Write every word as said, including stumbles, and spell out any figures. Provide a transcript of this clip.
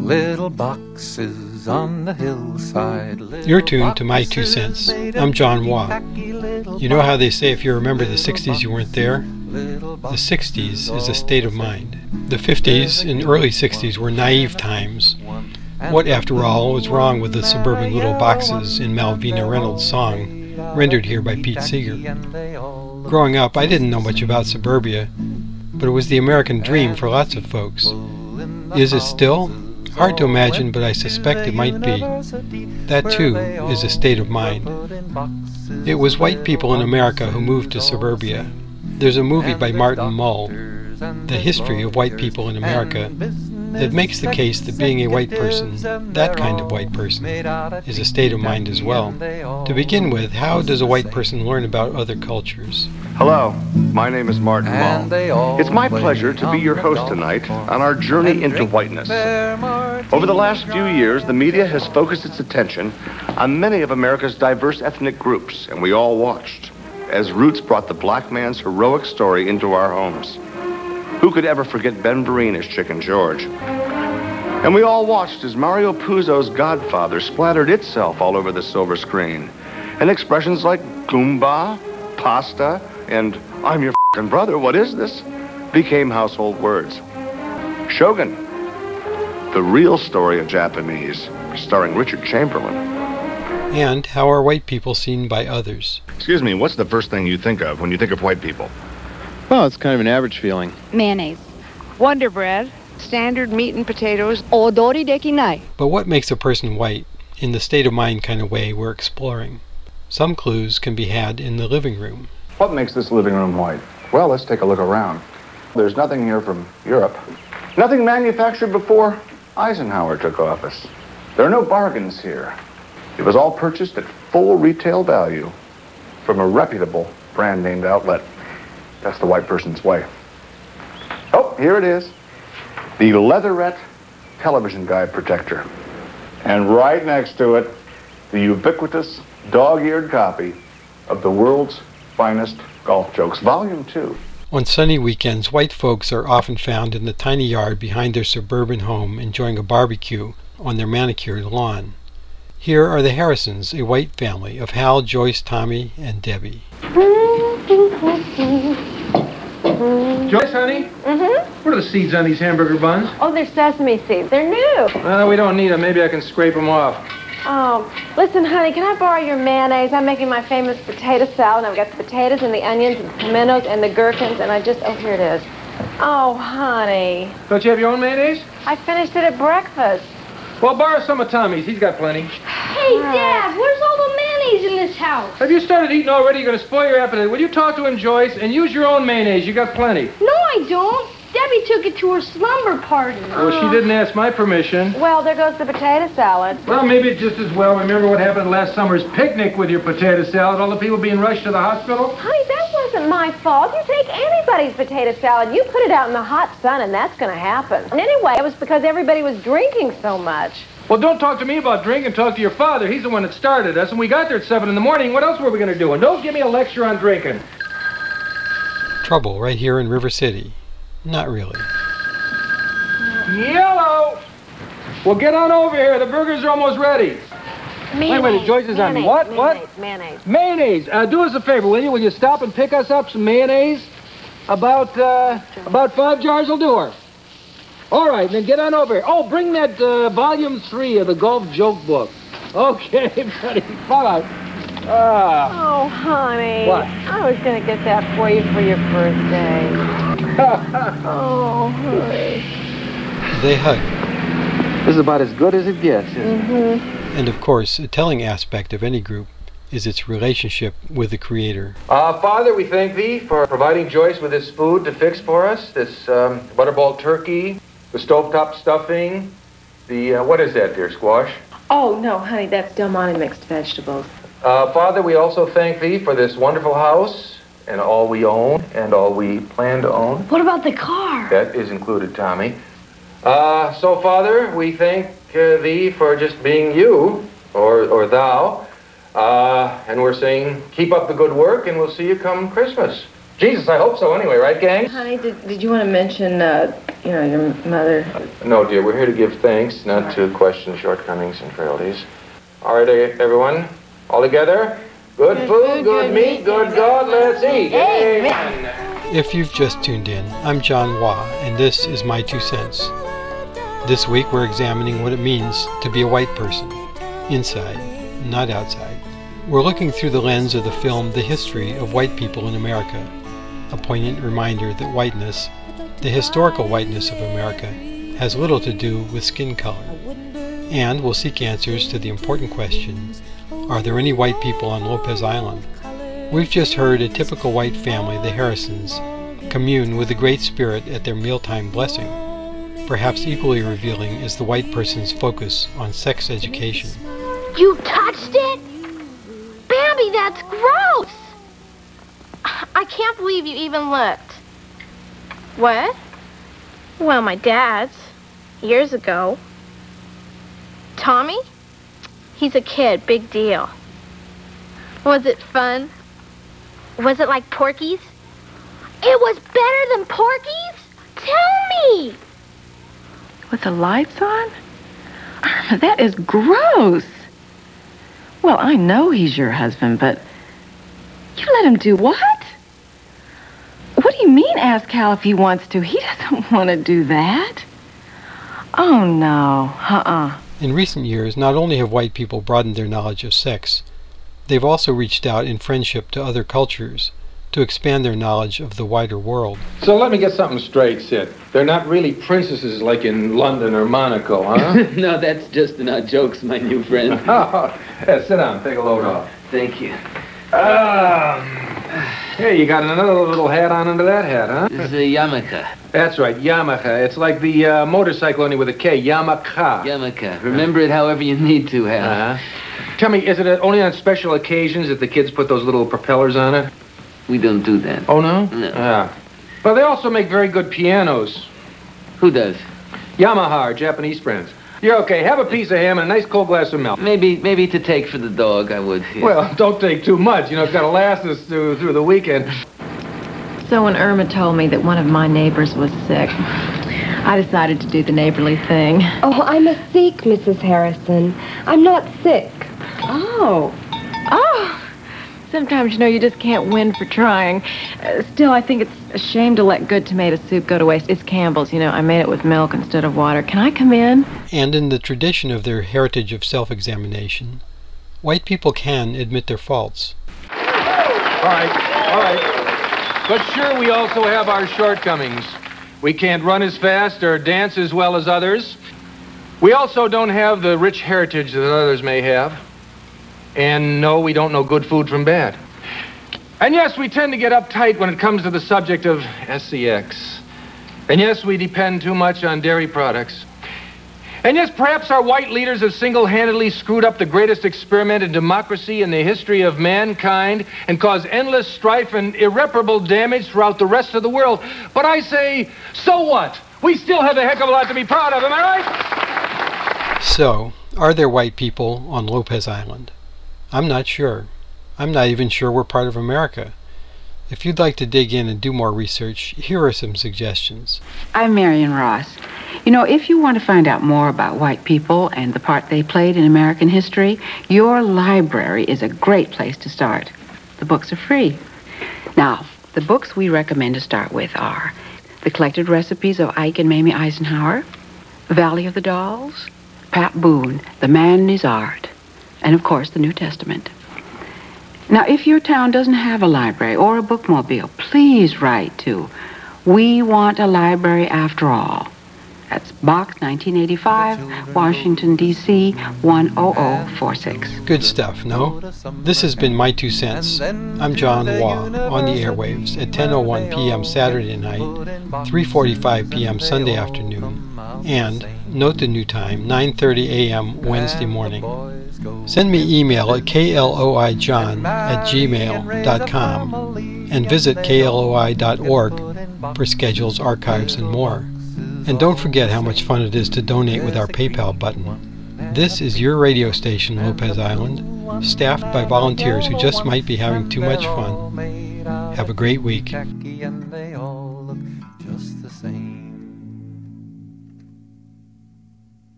little boxes on the hillside. You're tuned to My Two Cents. I'm John Waugh. You know how they say if you remember the sixties you weren't there? The sixties is a state of mind. The fifties and early sixties were naive times. What, after all, was wrong with the suburban little boxes in Malvina Reynolds' song, rendered here by Pete Seeger? Growing up, I didn't know much about suburbia, but it was the American dream for lots of folks. Is it still? Hard to imagine, but I suspect it might be. That, too, is a state of mind. It was white people in America who moved to suburbia. There's a movie by Martin Mull, The History of White People in America, that makes the case that being a white person, that kind of white person, is a state of mind as well. To begin with, how does a white person learn about other cultures? Hello, my name is Martin Mull. It's my pleasure to be your host tonight on our journey into whiteness. Over the last few years, the media has focused its attention on many of America's diverse ethnic groups, and we all watched as Roots brought the black man's heroic story into our homes. Who could ever forget Ben Vereen as Chicken George? And we all watched as Mario Puzo's Godfather splattered itself all over the silver screen. And expressions like Goomba, pasta, and I'm your f***ing brother, what is this? Became household words. Shogun, the real story of Japanese, starring Richard Chamberlain. And how are white people seen by others? Excuse me, what's the first thing you think of when you think of white people? Well, it's kind of an average feeling. Mayonnaise. Wonder bread. Standard meat and potatoes. Odori dekinai. But what makes a person white, in the state of mind kind of way we're exploring? Some clues can be had in the living room. What makes this living room white? Well, let's take a look around. There's nothing here from Europe. Nothing manufactured before Eisenhower took office. There are no bargains here. It was all purchased at full retail value from a reputable brand-named outlet. That's the white person's way. Oh, here it is. The Leatherette Television Guide Protector. And right next to it, the ubiquitous dog-eared copy of The World's Finest Golf Jokes, Volume two. On sunny weekends, white folks are often found in the tiny yard behind their suburban home enjoying a barbecue on their manicured lawn. Here are the Harrisons, a white family of Hal, Joyce, Tommy, and Debbie. Joyce, honey? Mm-hmm. What are the seeds on these hamburger buns? Oh, they're sesame seeds. They're new. Well, we don't need them. Maybe I can scrape them off. Oh, listen, honey, can I borrow your mayonnaise? I'm making my famous potato salad. I've got the potatoes and the onions and the pimentos and the gherkins, and I just, oh, here it is. Oh, honey. Don't you have your own mayonnaise? I finished it at breakfast. Well, borrow some of Tommy's. He's got plenty. Hey, Dad, where's all the mayonnaise in this house? Have you started eating already? You're going to spoil your appetite. Will you talk to him, Joyce, and use your own mayonnaise? You got plenty. No, I don't. Debbie took it to her slumber party. Well, she didn't ask my permission. Well, there goes the potato salad. Well, maybe it's just as well. Remember what happened last summer's picnic with your potato salad? All the people being rushed to the hospital? Honey, that wasn't my fault. You take anybody's potato salad, you put it out in the hot sun, and that's going to happen. And anyway, it was because everybody was drinking so much. Well, don't talk to me about drinking. Talk to your father. He's the one that started us, and we got there at seven in the morning. What else were we going to do? And don't give me a lecture on drinking. Trouble right here in River City. Not really. Yellow! Well, get on over here. The burgers are almost ready. Mayonnaise. Wait, wait, Joyce is on me. What? Mayonnaise, What? Mayonnaise. Mayonnaise. Uh, do us a favor, will you? Will you stop and pick us up some mayonnaise? About, uh, about five jars will do her. All right, then get on over here. Oh, bring that uh, volume three of the golf joke book. Okay, buddy. Fall out. Ah. Oh, honey. What? I was going to get that for you for your birthday. Oh, honey. They hug. This is about as good as it gets, isn't Mm-hmm. it? And of course, a telling aspect of any group is its relationship with the Creator. Uh, Father, we thank Thee for providing Joyce with this food to fix for us, this um, butterball turkey, the stovetop stuffing, the, uh, what is that, dear Squash? Oh, no, honey, that's Del Monte mixed vegetables. Uh, Father, we also thank Thee for this wonderful house and all we own and all we plan to own. What about the car? That is included, Tommy. Uh, so, Father, we thank uh, Thee for just being you, or, or Thou, uh, and we're saying, keep up the good work, and we'll see you come Christmas. Jesus, I hope so anyway, right, gang? Honey, did, did you want to mention uh, you know, your mother. No, dear, we're here to give thanks, not to question shortcomings and frailties. All right, everyone, all together. Good food, good meat, good God, let's eat. Amen. If you've just tuned in, I'm John Waugh, and this is My Two Cents. This week we're examining what it means to be a white person, inside, not outside. We're looking through the lens of the film The History of White People in America, a poignant reminder that whiteness, the historical whiteness of America, has little to do with skin color. And we'll seek answers to the important question, are there any white people on Lopez Island? We've just heard a typical white family, the Harrisons, commune with the Great Spirit at their mealtime blessing. Perhaps equally revealing is the white person's focus on sex education. You touched it? Bambi, that's gross! I can't believe you even looked. What? Well, my dad's. Years ago. Tommy? He's a kid, big deal. Was it fun? Was it like Porky's? It was better than Porky's? Tell me! With the lights on? That is gross. Well, I know he's your husband, but you let him do what? What do you mean ask Hal if he wants to? He doesn't want to do that. Oh, no. Uh-uh. In recent years, not only have white people broadened their knowledge of sex, they've also reached out in friendship to other cultures to expand their knowledge of the wider world. So let me get something straight, Sid. They're not really princesses like in London or Monaco, huh? No, that's just enough jokes, my new friend. Oh, yeah, sit down. Take a load off. Thank you. Um, hey, you got another little hat on under that hat, huh? This is a yarmulke. That's right, Yamaha. It's like the uh, motorcycle only with a K, Yamaha. Yarmulke. Remember it however you need to, Hal. Uh-huh. Tell me, is it only on special occasions that the kids put those little propellers on it? We don't do that. Oh, no? No. Ah. Well, they also make very good pianos. Who does? Yamaha, our Japanese friends. You're okay. Have a piece of ham and a nice cold glass of milk. Maybe maybe to take for the dog, I would. Yeah. Well, don't take too much. You know, it's got to last us through, through the weekend. So when Irma told me that one of my neighbors was sick, I decided to do the neighborly thing. Oh, I'm a Sikh, Missus Harrison. I'm not sick. Oh. Oh. Sometimes, you know, you just can't win for trying. Uh, still, I think it's a shame to let good tomato soup go to waste. It's Campbell's, you know. I made it with milk instead of water. Can I come in? And in the tradition of their heritage of self-examination, white people can admit their faults. All right, all right. But sure, we also have our shortcomings. We can't run as fast or dance as well as others. We also don't have the rich heritage that others may have. And no, we don't know good food from bad. And yes, we tend to get uptight when it comes to the subject of sex. And yes, we depend too much on dairy products. And yes, perhaps our white leaders have single-handedly screwed up the greatest experiment in democracy in the history of mankind and caused endless strife and irreparable damage throughout the rest of the world. But I say, so what? We still have a heck of a lot to be proud of, am I right? So, are there white people on Lopez Island? I'm not sure. I'm not even sure we're part of America. If you'd like to dig in and do more research, here are some suggestions. I'm Marion Ross. You know, if you want to find out more about white people and the part they played in American history, your library is a great place to start. The books are free. Now, the books we recommend to start with are The Collected Recipes of Ike and Mamie Eisenhower, Valley of the Dolls, Pat Boone, The Man and His Art, and, of course, the New Testament. Now, if your town doesn't have a library or a bookmobile, please write to We Want a Library After All. That's Box nineteen eighty-five, Washington, D C one oh oh four six. Good stuff, no? This has been My Two Cents. I'm John Waugh, on the airwaves at ten oh one p.m. Saturday night, three forty-five p.m. Sunday afternoon, and, note the new time, nine thirty a.m. Wednesday morning. Send me email at kloijohn at gmail dot com and visit K L O I dot org for schedules, archives, and more. And don't forget how much fun it is to donate with our PayPal button. This is your radio station, Lopez Island, staffed by volunteers who just might be having too much fun. Have a great week.